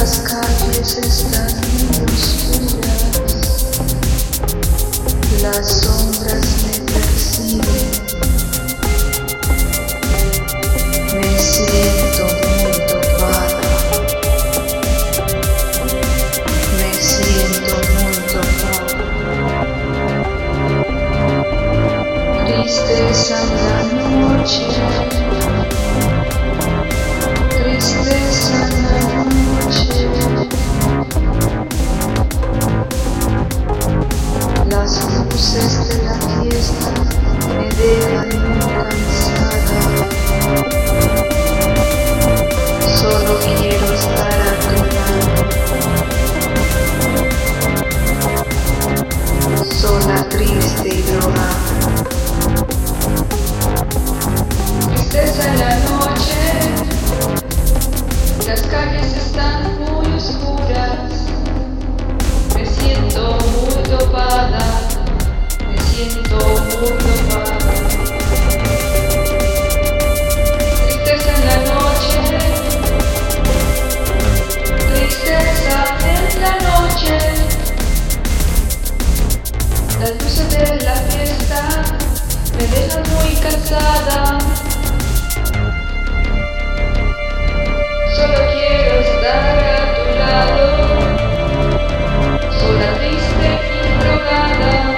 Las calles están muy oscuras, las sombras me persiguen, me siento muy topada, me siento muy topada. Tristeza en la noche, tristeza en la noche. Las luces de la fiesta me dejan muy cansada. Solo quiero estar a tu lado, sola, triste y drogada. Tristeza en la noche, las calles están muy oscuras, me siento muy topada, me siento muy topada. Tristeza en la noche, tristeza en la noche, las luces de la fiesta me dejan muy cansada. Solo quiero estar a tu lado, sola, triste y drogada.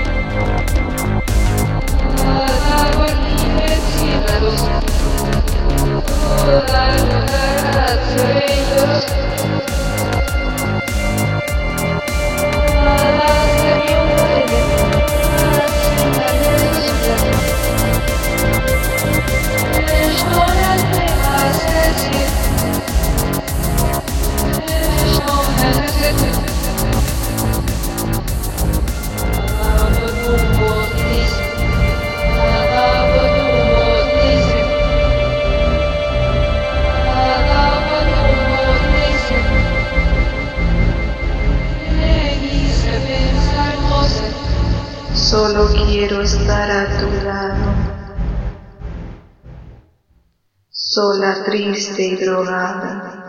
Agua libre, cierra los ojos, toda la sueños. Solo quiero estar a tu lado, sola, triste y drogada.